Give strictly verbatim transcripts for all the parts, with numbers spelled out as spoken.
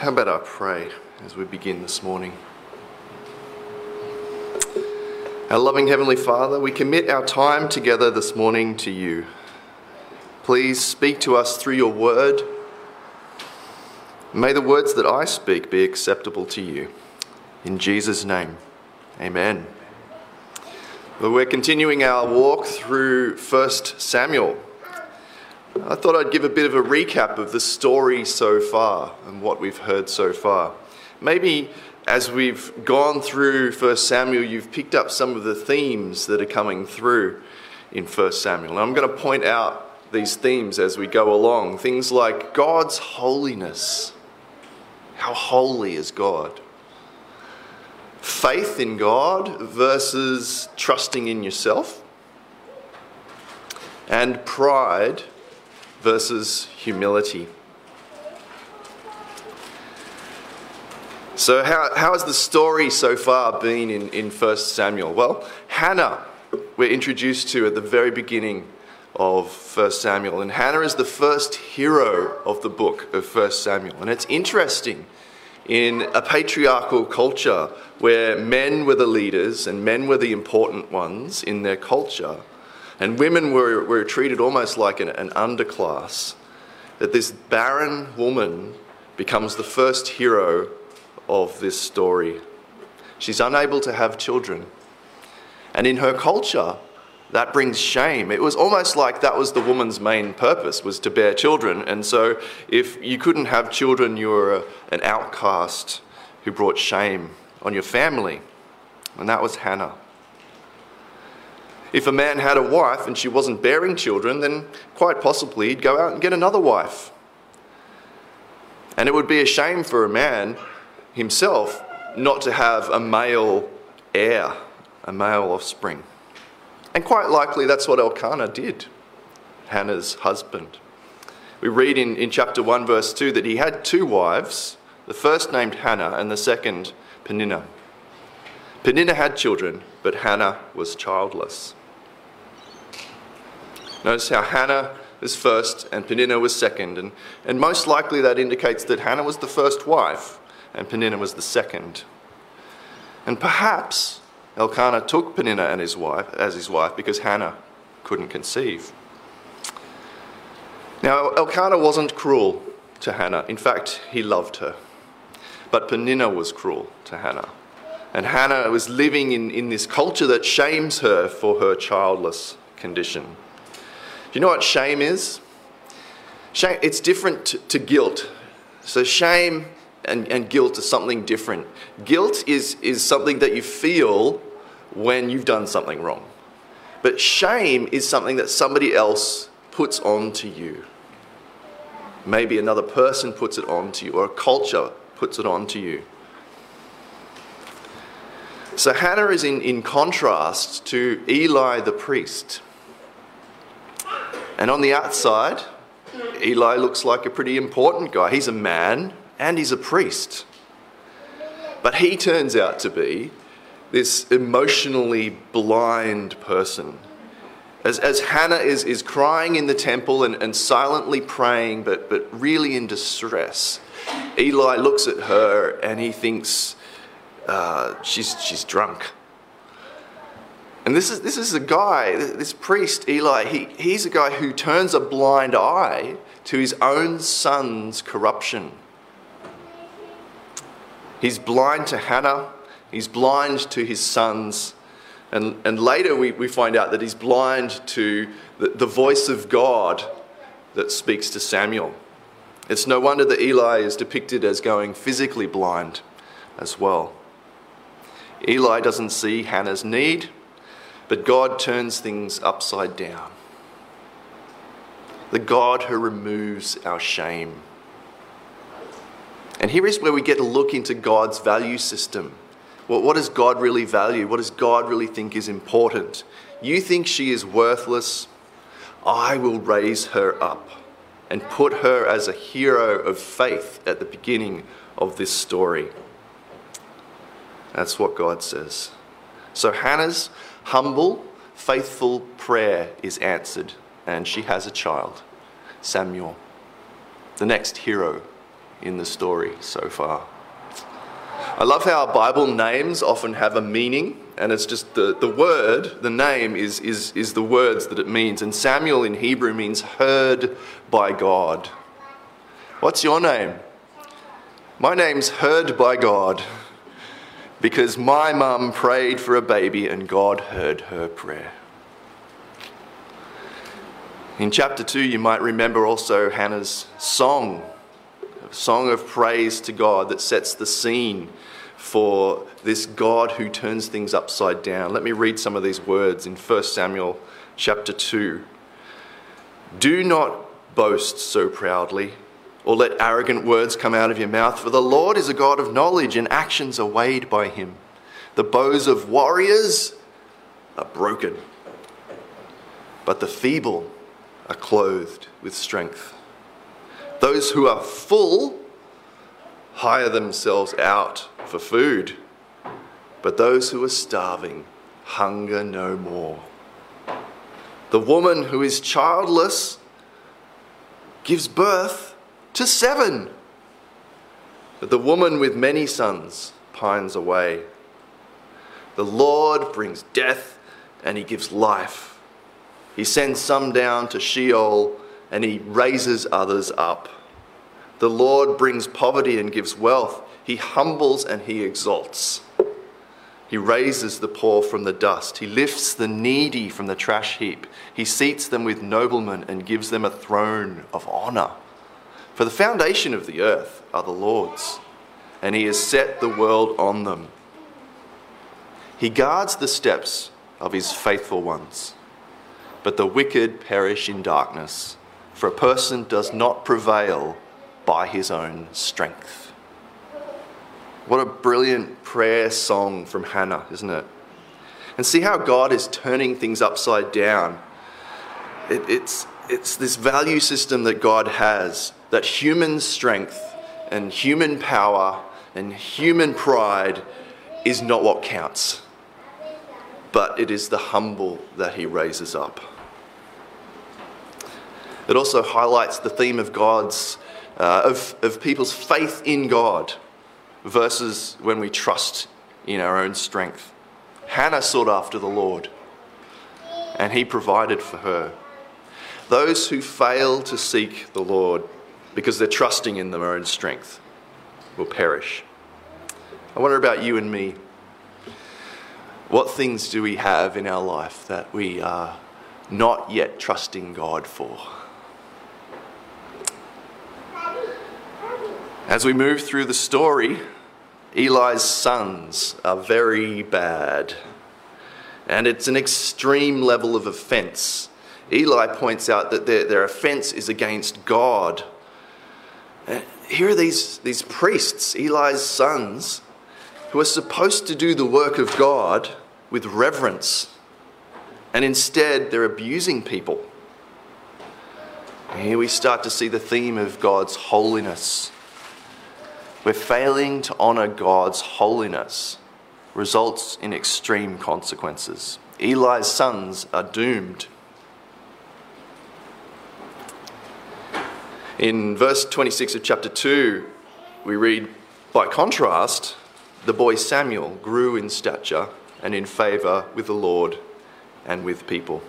How about I pray as we begin this morning? Our loving Heavenly Father, we commit our time together this morning to you. Please speak to us through your word. May the words that I speak be acceptable to you. In Jesus' name, amen. Well, we're continuing our walk through First Samuel. I thought I'd give a bit of a recap of the story so far and what we've heard so far. Maybe as we've gone through First Samuel, you've picked up some of the themes that are coming through in First Samuel. And I'm going to point out these themes as we go along. Things like God's holiness. How holy is God? Faith in God versus trusting in yourself. And pride versus humility. So how, how has the story so far been in, in First Samuel? Well, Hannah we're introduced to at the very beginning of First Samuel. And Hannah is the first hero of the book of First Samuel. And it's interesting, in a patriarchal culture where men were the leaders and men were the important ones in their culture, and women were, were treated almost like an, an underclass, that this barren woman becomes the first hero of this story. She's unable to have children. And in her culture, that brings shame. It was almost like that was the woman's main purpose, was to bear children. And so if you couldn't have children, you were a, an outcast who brought shame on your family. And that was Hannah. If a man had a wife and she wasn't bearing children, then quite possibly he'd go out and get another wife. And it would be a shame for a man himself not to have a male heir, a male offspring. And quite likely that's what Elkanah did, Hannah's husband. We read in, in chapter one, verse two, that he had two wives, the first named Hannah and the second Peninnah. Peninnah had children, but Hannah was childless. Notice how Hannah was first and Peninnah was second. And, and most likely that indicates that Hannah was the first wife and Peninnah was the second. And perhaps Elkanah took Peninnah and his wife as his wife because Hannah couldn't conceive. Now, Elkanah wasn't cruel to Hannah. In fact, he loved her. But Peninnah was cruel to Hannah. And Hannah was living in, in this culture that shames her for her childless condition. Do you know what shame is? Shame, it's different to, to guilt. So shame and, and guilt are something different. Guilt is, is something that you feel when you've done something wrong. But shame is something that somebody else puts onto you. Maybe another person puts it onto you, or a culture puts it onto you. So Hannah is in, in contrast to Eli the priest. And on the outside, Eli looks like a pretty important guy. He's a man and he's a priest. But he turns out to be this emotionally blind person. As, as Hannah is, is crying in the temple and, and silently praying, but, but really in distress, Eli looks at her and he thinks uh, she's, she's drunk. And this is this is a guy, this priest, Eli, he, he's a guy who turns a blind eye to his own son's corruption. He's blind to Hannah, he's blind to his sons, and, and later we, we find out that he's blind to the, the voice of God that speaks to Samuel. It's no wonder that Eli is depicted as going physically blind as well. Eli doesn't see Hannah's need, but God turns things upside down. The God who removes our shame. And here is where we get a look into God's value system. Well, what does God really value? What does God really think is important? You think she is worthless? I will raise her up and put her as a hero of faith at the beginning of this story. That's what God says. So Hannah's humble, faithful prayer is answered, and she has a child, Samuel, the next hero in the story so far. I love how Bible names often have a meaning, and it's just the, the word, the name is, is, is the words that it means. And Samuel in Hebrew means heard by God. What's your name? My name's Heard by God, because my mum prayed for a baby and God heard her prayer. In chapter two, you might remember also Hannah's song, a song of praise to God that sets the scene for this God who turns things upside down. Let me read some of these words in First Samuel chapter two. Do not boast so proudly, or let arrogant words come out of your mouth, for the Lord is a God of knowledge, and actions are weighed by him. The bows of warriors are broken, but the feeble are clothed with strength. Those who are full hire themselves out for food, but those who are starving hunger no more. The woman who is childless gives birth to seven, but the woman with many sons pines away. The Lord brings death and he gives life. He sends some down to Sheol and he raises others up. The Lord brings poverty and gives wealth. He humbles and he exalts. He raises the poor from the dust. He lifts the needy from the trash heap. He seats them with noblemen and gives them a throne of honor. For the foundation of the earth are the Lord's, and he has set the world on them. He guards the steps of his faithful ones, but the wicked perish in darkness, for a person does not prevail by his own strength. What a brilliant prayer song from Hannah, isn't it? And see how God is turning things upside down. It, it's, it's this value system that God has, that human strength and human power and human pride is not what counts, but it is the humble that he raises up. It also highlights the theme of God's, uh, of, of people's faith in God versus when we trust in our own strength. Hannah sought after the Lord, and he provided for her. Those who fail to seek the Lord because they're trusting in their own strength will perish. I wonder about you and me. What things do we have in our life that we are not yet trusting God for? As we move through the story, Eli's sons are very bad, and it's an extreme level of offence. Eli points out that their, their offence is against God. And here are these, these priests, Eli's sons, who are supposed to do the work of God with reverence, and instead they're abusing people. And here we start to see the theme of God's holiness. We're failing to honour God's holiness results in extreme consequences. Eli's sons are doomed. In verse twenty-six of chapter two, we read, by contrast, the boy Samuel grew in stature and in favour with the Lord and with people.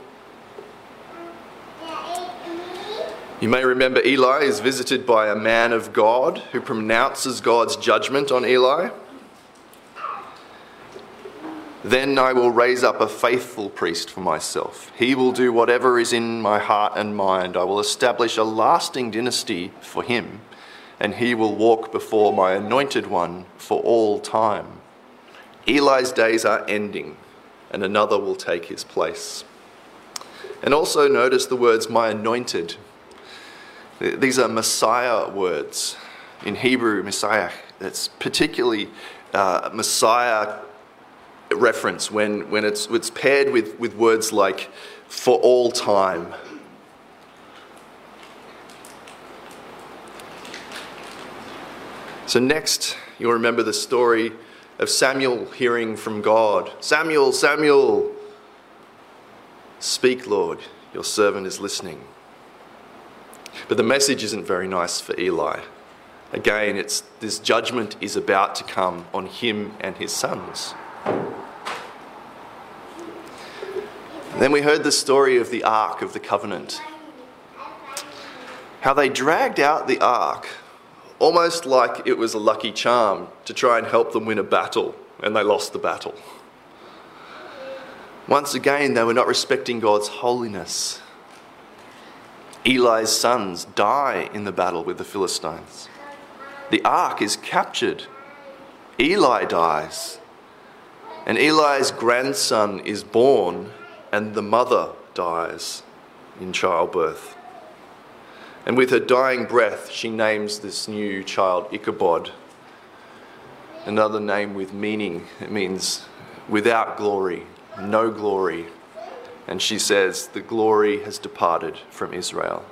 You may remember Eli is visited by a man of God who pronounces God's judgment on Eli. Then I will raise up a faithful priest for myself. He will do whatever is in my heart and mind. I will establish a lasting dynasty for him, and he will walk before my anointed one for all time. Eli's days are ending, and another will take his place. And also notice the words, my anointed. These are Messiah words. In Hebrew, Messiah, it's particularly uh, Messiah reference when, when it's, it's paired with, with words like for all time. So next, you'll remember the story of Samuel hearing from God. Samuel, Samuel, speak, Lord, your servant is listening. But the message isn't very nice for Eli. Again, it's this judgment is about to come on him and his sons. Then we heard the story of the Ark of the Covenant. How they dragged out the Ark almost like it was a lucky charm to try and help them win a battle, and they lost the battle. Once again, they were not respecting God's holiness. Eli's sons die in the battle with the Philistines. The Ark is captured. Eli dies. And Eli's grandson is born, and the mother dies in childbirth. And with her dying breath, she names this new child Ichabod, another name with meaning. It means without glory, no glory. And she says, the glory has departed from Israel.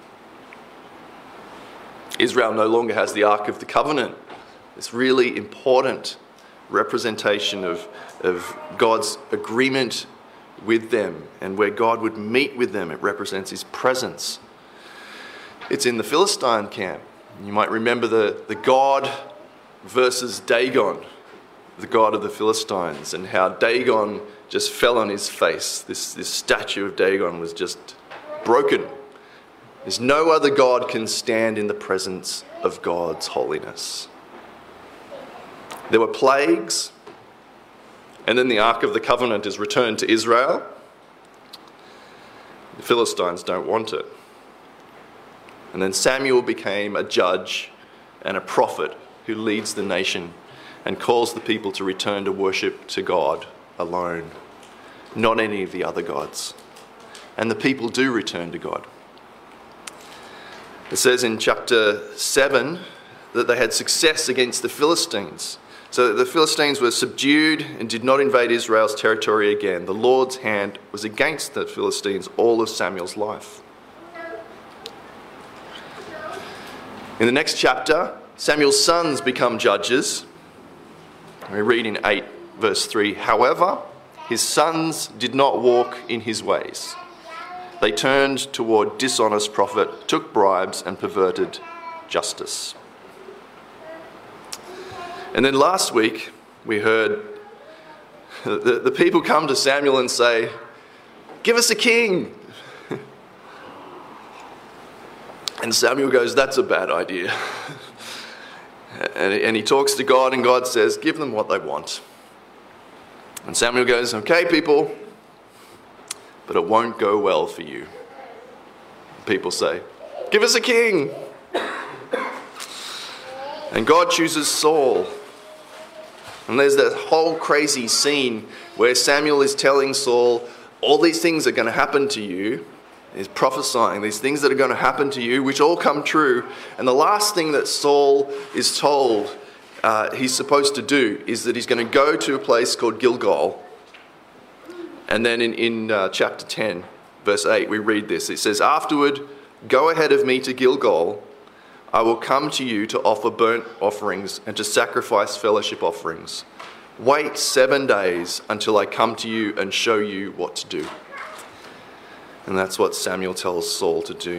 Israel no longer has the Ark of the Covenant, this really important representation of, of God's agreement with them and where God would meet with them. It represents his presence. It's in the Philistine camp. You might remember the, the God versus Dagon, the god of the Philistines, and how Dagon just fell on his face. This, this statue of Dagon was just broken. There's no other god can stand in the presence of God's holiness. There were plagues, and then the Ark of the Covenant is returned to Israel. The Philistines don't want it. And then Samuel became a judge and a prophet who leads the nation and calls the people to return to worship to God alone, not any of the other gods. And the people do return to God. It says in chapter seven that they had success against the Philistines. So the Philistines were subdued and did not invade Israel's territory again. The Lord's hand was against the Philistines all of Samuel's life. In the next chapter, Samuel's sons become judges. We read in eight verse three, however, his sons did not walk in his ways. They turned toward dishonest profit, took bribes, and perverted justice. And then last week, we heard the, the people come to Samuel and say, give us a king. And Samuel goes, that's a bad idea. and, and he talks to God, and God says, give them what they want. And Samuel goes, okay, people, but it won't go well for you. People say, give us a king. And God chooses Saul. And there's that whole crazy scene where Samuel is telling Saul, all these things are going to happen to you. He's prophesying these things that are going to happen to you, which all come true. And the last thing that Saul is told uh, he's supposed to do is that he's going to go to a place called Gilgal. And then in, in uh, chapter ten, verse eight, we read this. It says, afterward, go ahead of me to Gilgal. I will come to you to offer burnt offerings and to sacrifice fellowship offerings. Wait seven days until I come to you and show you what to do. And that's what Samuel tells Saul to do.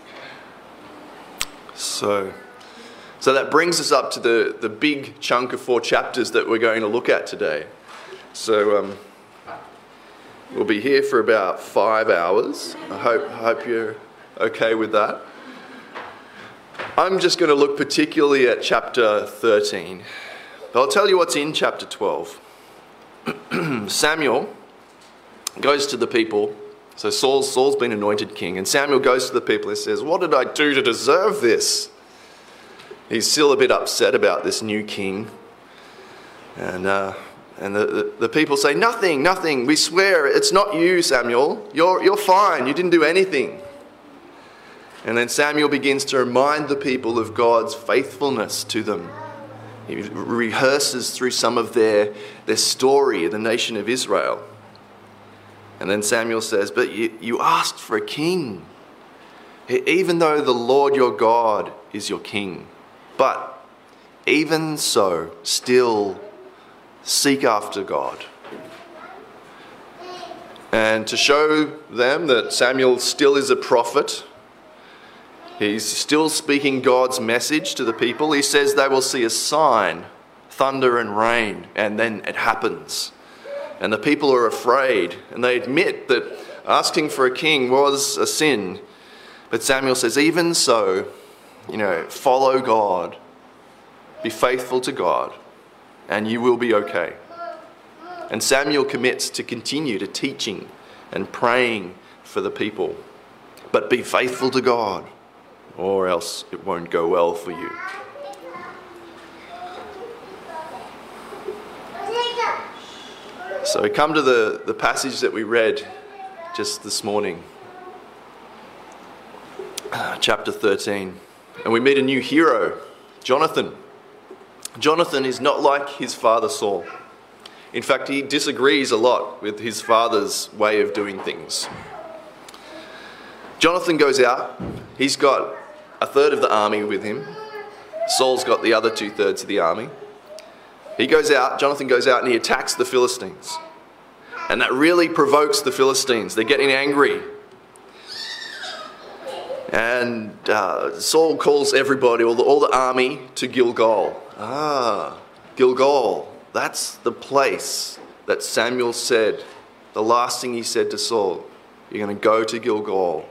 So, so that brings us up to the, the big chunk of four chapters that we're going to look at today. So um, we'll be here for about five hours. I hope, I hope you're okay with that. I'm just going to look particularly at chapter thirteen. But I'll tell you what's in chapter twelve. Samuel goes to the people. So Saul, Saul's been anointed king, and Samuel goes to the people and says, what did I do to deserve this? He's still a bit upset about this new king. And uh, and the, the, the people say, nothing, nothing, we swear, it's not you, Samuel. You're, you're fine, you didn't do anything. And then Samuel begins to remind the people of God's faithfulness to them. He rehearses through some of their, their story, the nation of Israel. And then Samuel says, but you, you asked for a king, even though the Lord your God is your king. But even so, still seek after God. And to show them that Samuel still is a prophet, He's still speaking God's message to the people. He says they will see a sign, thunder and rain, and then it happens. And the people are afraid, and they admit that asking for a king was a sin. But Samuel says, even so, you know, follow God, be faithful to God, and you will be okay. And Samuel commits to continue to teaching and praying for the people. But be faithful to God, or else it won't go well for you. So we come to the, the passage that we read just this morning, uh, chapter thirteen. And we meet a new hero, Jonathan. Jonathan is not like his father Saul. In fact, he disagrees a lot with his father's way of doing things. Jonathan goes out. He's got a third of the army with him. Saul's got the other two thirds of the army. He goes out, Jonathan goes out and he attacks the Philistines. And that really provokes the Philistines. They're getting angry. And uh, Saul calls everybody, all the, all the army, to Gilgal. Ah, Gilgal. That's the place that Samuel said, the last thing he said to Saul, you're going to go to Gilgal.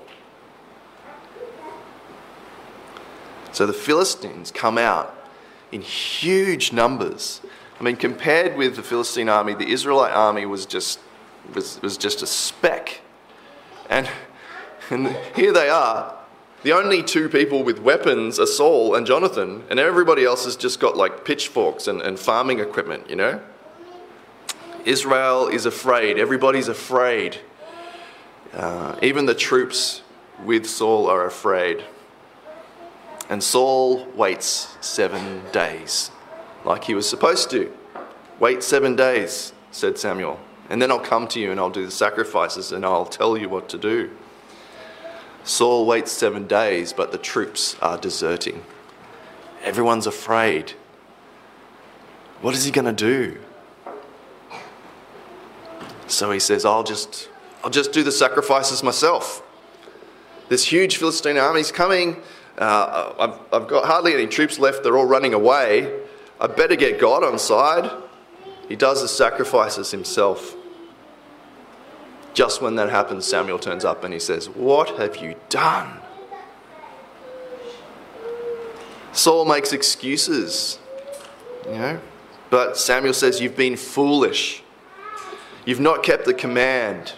So the Philistines come out in huge numbers. I mean, compared with the Philistine army, the Israelite army was just was, was just a speck. And, and here they are. The only two people with weapons are Saul and Jonathan, and everybody else has just got like pitchforks and, and farming equipment, you know? Israel is afraid. Everybody's afraid. Uh, even the troops with Saul are afraid. And Saul waits seven days, like he was supposed to. Wait seven days, said Samuel, and then I'll come to you and I'll do the sacrifices and I'll tell you what to do. Saul waits seven days, but the troops are deserting. Everyone's afraid. What is he going to do? So he says, I'll just, I'll just do the sacrifices myself. This huge Philistine army's coming. Uh, I've, I've got hardly any troops left. They're all running away. I better get God on side. He does the sacrifices himself. Just when that happens, Samuel turns up and he says, what have you done? Saul makes excuses, you know, but Samuel says, you've been foolish. You've not kept the command.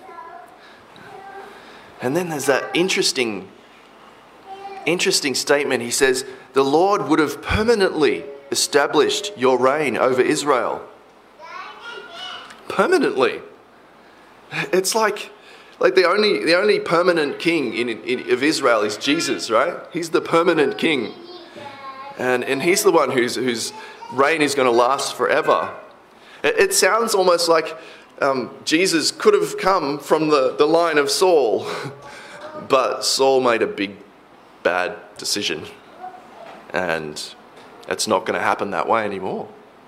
And then there's that interesting, interesting statement. He says, the Lord would have permanently established your reign over Israel. Permanently. It's like, like the only the only permanent king in, in of Israel is Jesus, right? He's the permanent king, and and he's the one whose whose reign is going to last forever. It, it sounds almost like um, Jesus could have come from the, the line of Saul, but Saul made a big bad decision, and it's not going to happen that way anymore.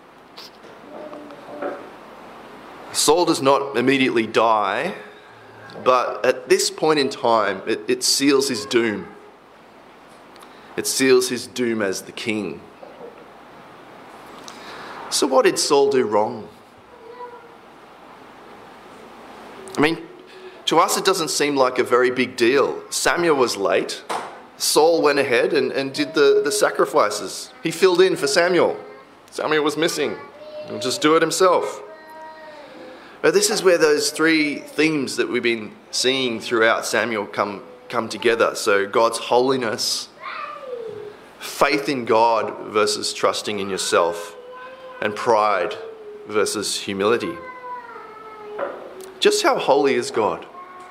Saul does not immediately die, but at this point in time, it, it seals his doom. It seals his doom as the king. So what did Saul do wrong? I mean, to us it doesn't seem like a very big deal. Samuel was late. Saul went ahead and, and did the, the sacrifices. He filled in for Samuel. Samuel was missing. He'll just do it himself. But this is where those three themes that we've been seeing throughout Samuel come, come together. So God's holiness, faith in God versus trusting in yourself, and pride versus humility. Just how holy is God?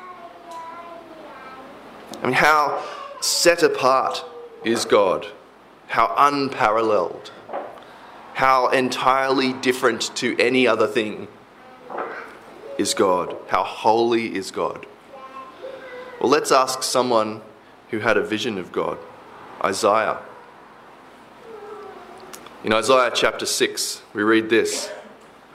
I mean, how set apart is God? How unparalleled? How entirely different to any other thing is God? How holy is God? Well, let's ask someone who had a vision of God, Isaiah. In Isaiah chapter six, we read this.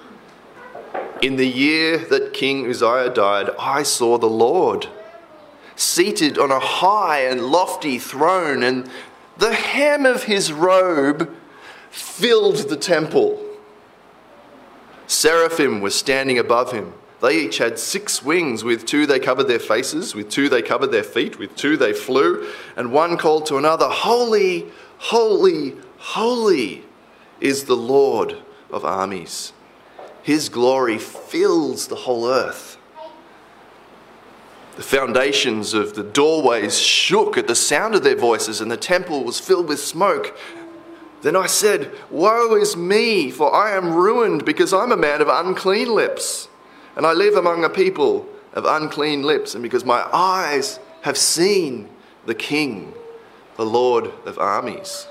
In the year that King Uzziah died, I saw the Lord seated on a high and lofty throne, and the hem of his robe filled the temple. Seraphim were standing above him. They each had six wings. With two they covered their faces, with two they covered their feet, with two they flew, and one called to another, "Holy, holy, holy is the Lord of armies. His glory fills the whole earth." The foundations of the doorways shook at the sound of their voices, and the temple was filled with smoke. Then I said, "Woe is me, for I am ruined, because I'm a man of unclean lips, and I live among a people of unclean lips, and because my eyes have seen the King, the Lord of armies."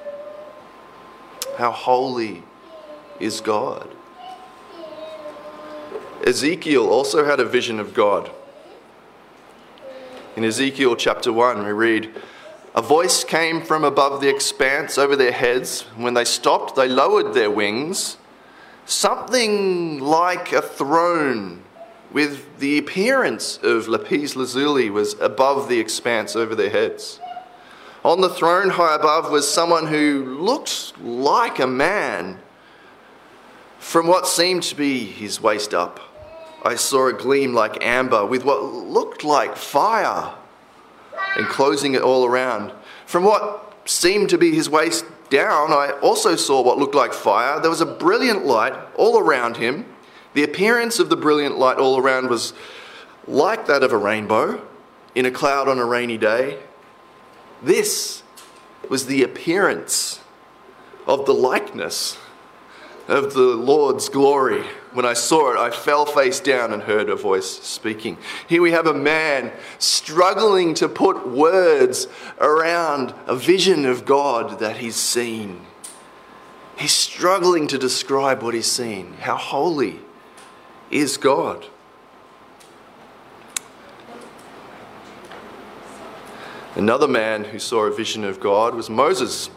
How holy is God. Ezekiel also had a vision of God. In Ezekiel chapter one, we read, "A voice came from above the expanse over their heads. When they stopped, they lowered their wings. Something like a throne with the appearance of lapis lazuli was above the expanse over their heads. On the throne high above was someone who looked like a man. From what seemed to be his waist up, I saw a gleam like amber with what looked like fire enclosing it all around. From what seemed to be his waist down, I also saw what looked like fire. There was a brilliant light all around him. The appearance of the brilliant light all around was like that of a rainbow in a cloud on a rainy day. This was the appearance of the likeness of the Lord's glory. When I saw it, I fell face down and heard a voice speaking." Here we have a man struggling to put words around a vision of God that he's seen. He's struggling to describe what he's seen. How holy is God? Another man who saw a vision of God was Moses.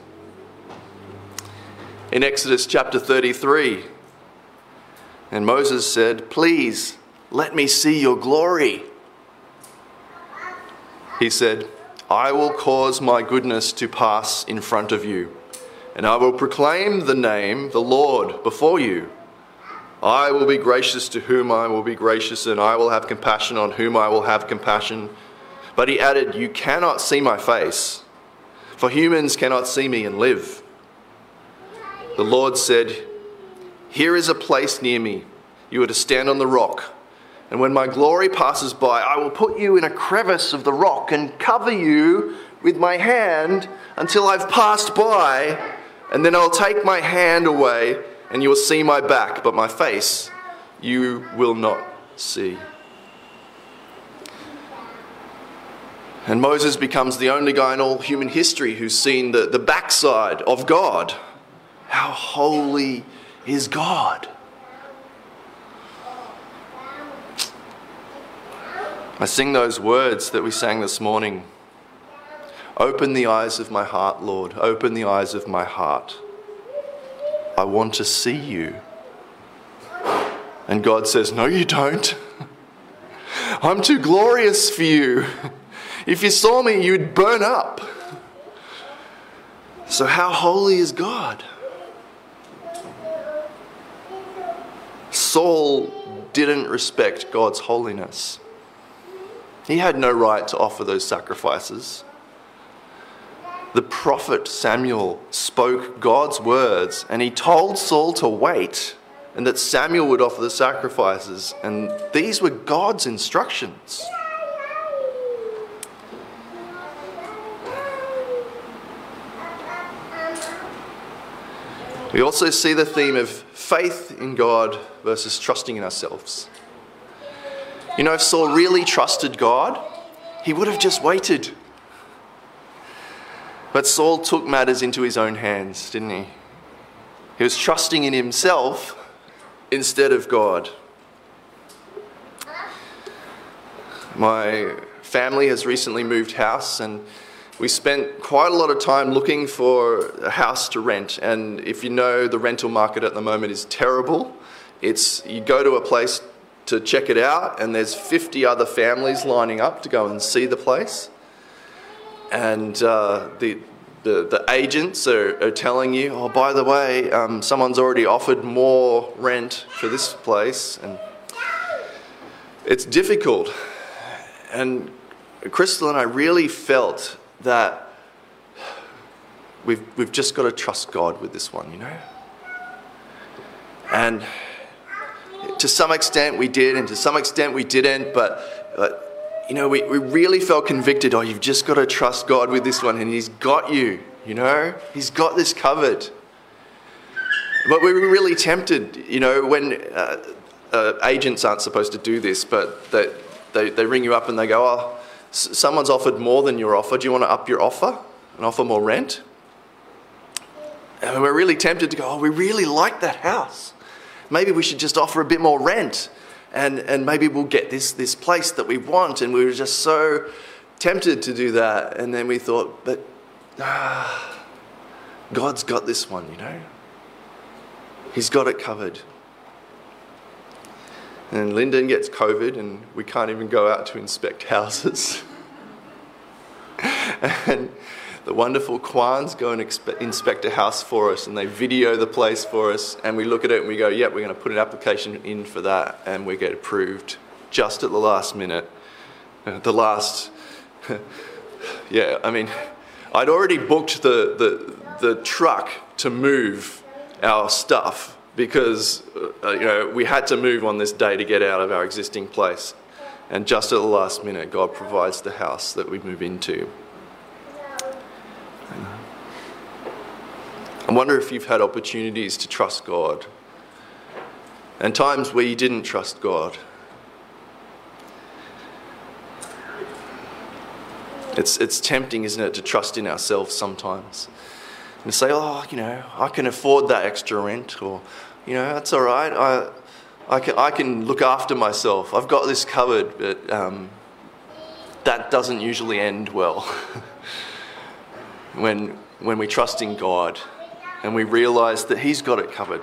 In Exodus chapter thirty-three, and Moses said, "Please, let me see your glory." He said, "I will cause my goodness to pass in front of you, and I will proclaim the name, the Lord, before you. I will be gracious to whom I will be gracious, and I will have compassion on whom I will have compassion." But he added, "You cannot see my face, for humans cannot see me and live." The Lord said, "Here is a place near me. You are to stand on the rock. And when my glory passes by, I will put you in a crevice of the rock and cover you with my hand until I've passed by. And then I'll take my hand away and you will see my back, but my face you will not see." And Moses becomes the only guy in all human history who's seen the, the backside of God. How holy is God? I sing those words that we sang this morning. "Open the eyes of my heart, Lord. Open the eyes of my heart. I want to see you." And God says, "No, you don't. I'm too glorious for you. If you saw me, you'd burn up." So how holy is God? Saul didn't respect God's holiness. He had no right to offer those sacrifices. The prophet Samuel spoke God's words, and he told Saul to wait and that Samuel would offer the sacrifices, and these were God's instructions. We also see the theme of faith in God versus trusting in ourselves. You know, if Saul really trusted God, he would have just waited. But Saul took matters into his own hands, didn't he? He was trusting in himself instead of God. My family has recently moved house, and we spent quite a lot of time looking for a house to rent. And if you know, the rental market at the moment is terrible. It's, you go to a place to check it out, and there's fifty other families lining up to go and see the place. And uh, the, the the agents are, are telling you, oh, by the way, um, someone's already offered more rent for this place, and it's difficult. And Crystal and I really felt that we've we've just got to trust God with this one, you know. And to some extent we did, and to some extent we didn't, but, but you know, we, we really felt convicted, oh, you've just got to trust God with this one, and He's got you, you know? He's got this covered. But we were really tempted, you know, when uh, uh, agents aren't supposed to do this, but they, they, they ring you up and they go, oh, s- someone's offered more than your offer. Do you want to up your offer and offer more rent? And we're really tempted to go, oh, we really like that house. Maybe we should just offer a bit more rent, and, and maybe we'll get this, this place that we want. And we were just so tempted to do that. And then we thought, but ah, God's got this one, you know. He's got it covered. And Lyndon gets COVID, and we can't even go out to inspect houses. And the wonderful Kwans go and expe- inspect a house for us, and they video the place for us, and we look at it and we go, yep, we're going to put an application in for that, and we get approved just at the last minute. Uh, the last, yeah, I mean, I'd already booked the, the, the truck to move our stuff because, uh, you know, we had to move on this day to get out of our existing place. And just at the last minute, God provides the house that we move into. I wonder if you've had opportunities to trust God and times where you didn't trust God. It's it's tempting, isn't it, to trust in ourselves sometimes and say, oh, you know, I can afford that extra rent, or, you know, that's all right. I I can I can look after myself. I've got this covered, but um, that doesn't usually end well. when when we trust in God and we realise that He's got it covered,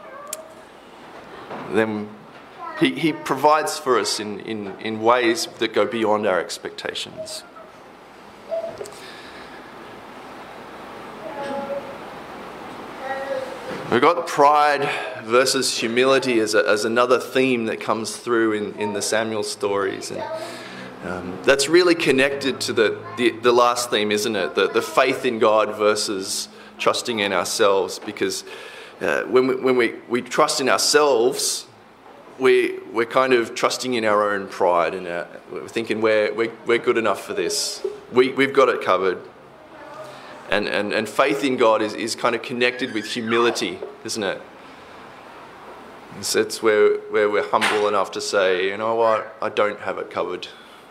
then He, he provides for us in, in, in ways that go beyond our expectations. We've got pride versus humility as, a, as another theme that comes through in, in the Samuel stories. And um, that's really connected to the, the, the last theme, isn't it? The, the faith in God versus trusting in ourselves. Because uh, when, we, when we, we trust in ourselves, we, we're kind of trusting in our own pride, and our, we're thinking we're, we're, we're good enough for this. We, we've got it covered. And, and, and faith in God is, is kind of connected with humility, isn't it? It's, it's where, where we're humble enough to say, you know what, I don't have it covered.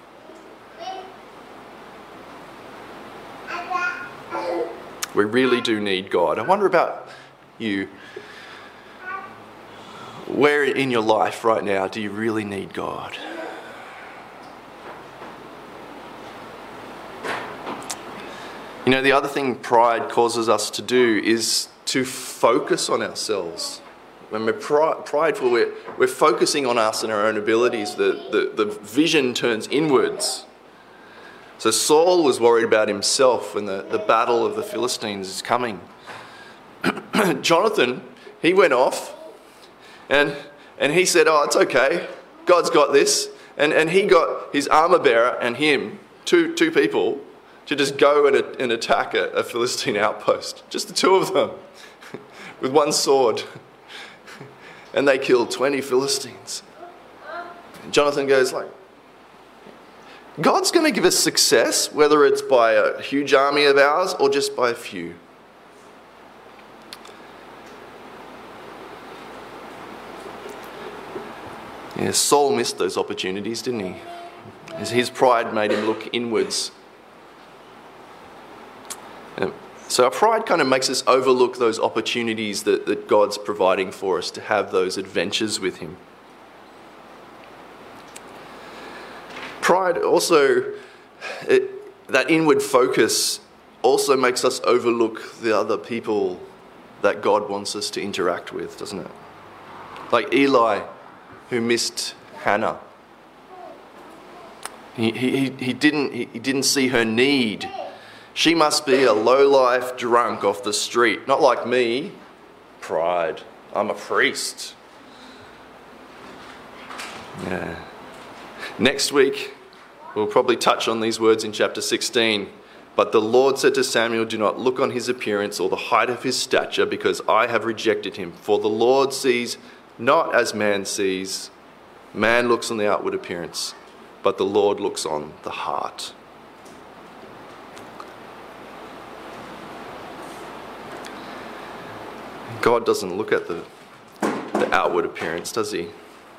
We really do need God. I wonder about you. Where in your life right now do you really need God? You know, the other thing pride causes us to do is to focus on ourselves. When we're prideful, we're, we're focusing on us and our own abilities. The, the, the vision turns inwards. So Saul was worried about himself when the, the battle of the Philistines is coming. Jonathan, he went off and, and he said, oh, it's okay. God's got this. And, and he got his armor bearer and him, two, two people, to just go and, and attack a, a Philistine outpost. Just the two of them, with one sword. And they killed twenty Philistines. And Jonathan goes like, God's going to give us success, whether it's by a huge army of ours or just by a few. Yeah, Saul missed those opportunities, didn't he? His pride made him look inwards. So our pride kind of makes us overlook those opportunities that, that God's providing for us to have those adventures with Him. Pride also, it, that inward focus also makes us overlook the other people that God wants us to interact with, doesn't it? Like Eli, who missed Hannah. He, he, he, didn't, he, he didn't see her need. She must be a low-life drunk off the street. Not like me. Pride. I'm a priest. Yeah. Next week, we'll probably touch on these words in chapter sixteen. But the Lord said to Samuel, do not look on his appearance or the height of his stature, because I have rejected him. For the Lord sees not as man sees. Man looks on the outward appearance, but the Lord looks on the heart. God doesn't look at the, the outward appearance, does he?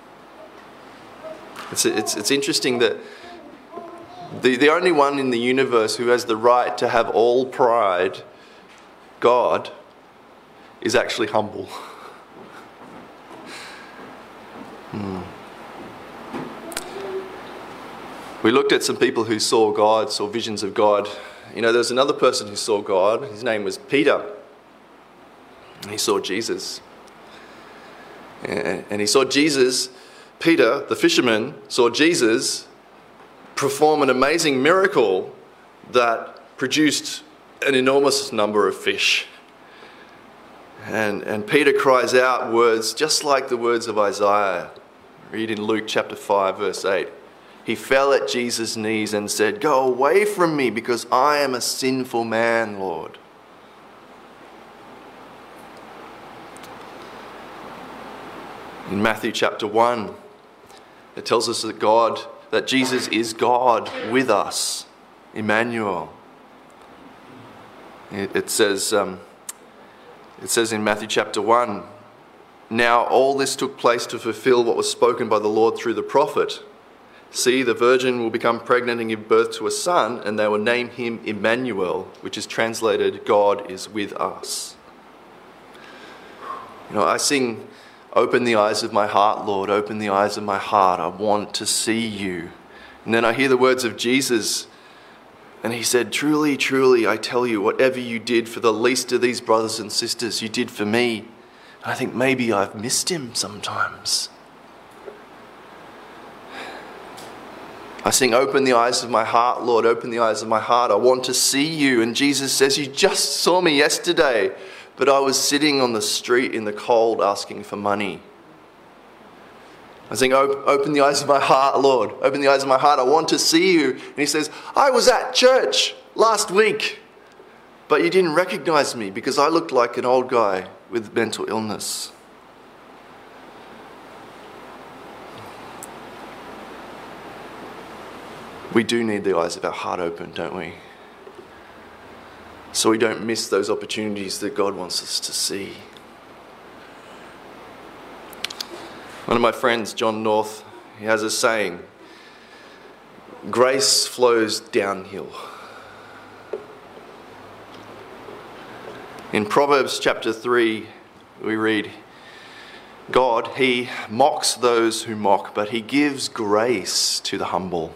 It's, it's, it's interesting that the, the only one in the universe who has the right to have all pride, God, is actually humble. Hmm. We looked at some people who saw God, saw visions of God. You know, there was another person who saw God. His name was Peter. And he saw Jesus. And, and he saw Jesus, Peter, the fisherman, saw Jesus perform an amazing miracle that produced an enormous number of fish. And, and Peter cries out words just like the words of Isaiah. Read in Luke chapter five, verse eight. He fell at Jesus' knees and said, go away from me, because I am a sinful man, Lord. In Matthew chapter one, it tells us that God, that Jesus is God with us, Emmanuel. It, it says, um, it says in Matthew chapter one, now all this took place to fulfill what was spoken by the Lord through the prophet. See, the virgin will become pregnant and give birth to a son, and they will name him Emmanuel, which is translated, God is with us. You know, I sing, open the eyes of my heart, Lord, open the eyes of my heart. I want to see you. And then I hear the words of Jesus, and he said, truly, truly, I tell you, whatever you did for the least of these brothers and sisters, you did for me. And I think maybe I've missed him sometimes. I sing, open the eyes of my heart, Lord, open the eyes of my heart. I want to see you. And Jesus says, you just saw me yesterday, but I was sitting on the street in the cold asking for money. I sing, open the eyes of my heart, Lord. Open the eyes of my heart. I want to see you. And he says, I was at church last week, but you didn't recognize me because I looked like an old guy with mental illness. We do need the eyes of our heart open, don't we? So we don't miss those opportunities that God wants us to see. One of my friends, John North, he has a saying, grace flows downhill. In Proverbs chapter three, we read, God, he mocks those who mock, but he gives grace to the humble.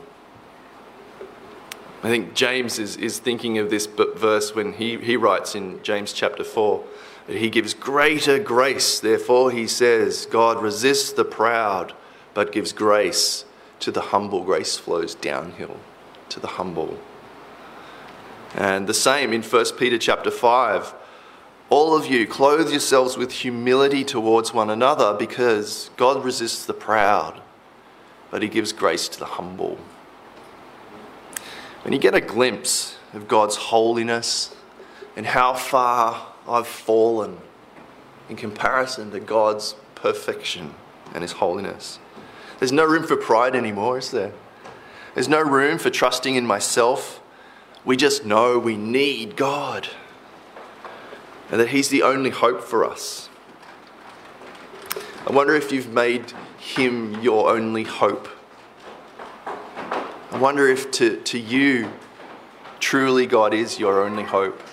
I think James is, is thinking of this verse when he, he writes in James chapter four, that he gives greater grace. Therefore, he says, God resists the proud, but gives grace to the humble. Grace flows downhill to the humble. And the same in First Peter chapter five. All of you, clothe yourselves with humility towards one another, because God resists the proud, but he gives grace to the humble. When you get a glimpse of God's holiness and how far I've fallen in comparison to God's perfection and his holiness, there's no room for pride anymore, is there? There's no room for trusting in myself. We just know we need God and that he's the only hope for us. I wonder if you've made him your only hope. I wonder if to, to you, truly God is your only hope.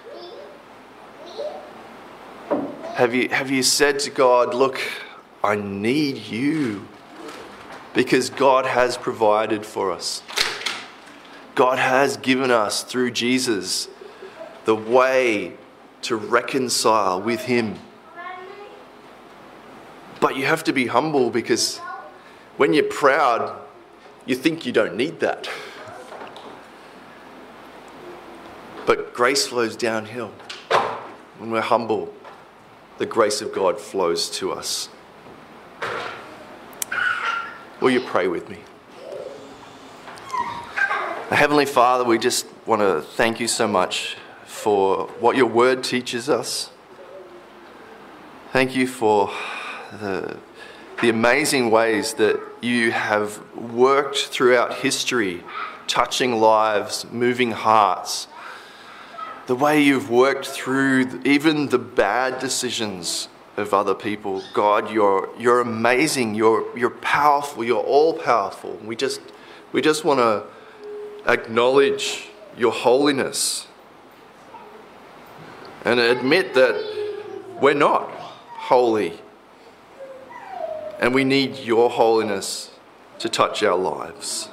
Have you, have you said to God, look, I need you, because God has provided for us. God has given us through Jesus the way to reconcile with him. But you have to be humble, because when you're proud, you think you don't need that. But grace flows downhill. When we're humble, the grace of God flows to us. Will you pray with me? Heavenly Father, we just want to thank you so much for what your word teaches us. Thank you for the, the amazing ways that you have worked throughout history, touching lives, moving hearts. The way you've worked through even the bad decisions of other people. God, you're you're amazing. You're you're powerful. You're all powerful. We just we just want to acknowledge your holiness and admit that we're not holy, and we need your holiness to touch our lives.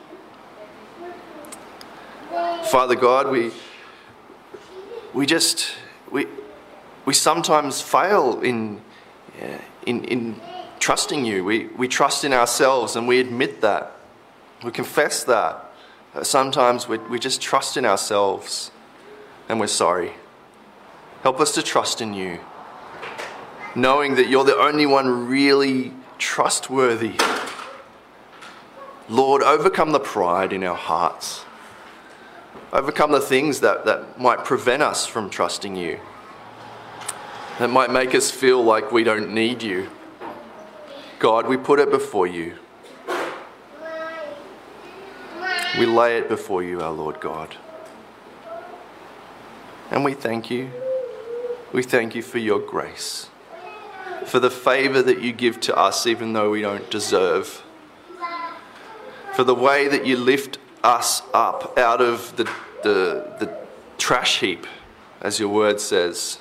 Father God, we we just we we sometimes fail in in in trusting you. We we trust in ourselves, and we admit that. We confess that. Sometimes we we just trust in ourselves, and we're sorry. Help us to trust in you, knowing that you're the only one really trustworthy. Lord, overcome the pride in our hearts. Overcome the things that, that might prevent us from trusting you, that might make us feel like we don't need you. God, we put it before you. We lay it before you, our Lord God. And we thank you. We thank you for your grace, for the favor that you give to us even though we don't deserve, for the way that you lift us up out of the, the, the trash heap, as your word says.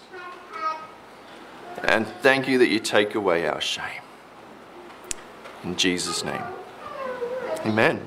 And thank you that you take away our shame. In Jesus' name, amen.